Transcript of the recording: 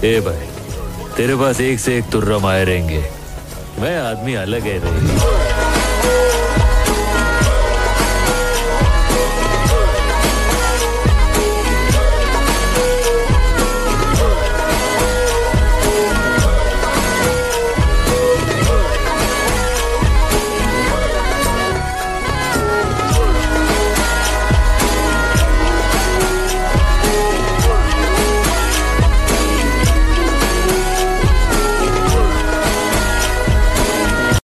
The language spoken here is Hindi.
ए भाई, तेरे पास एक से एक तुर्रा माए रहेंगे। मैं आदमी अलग है रे।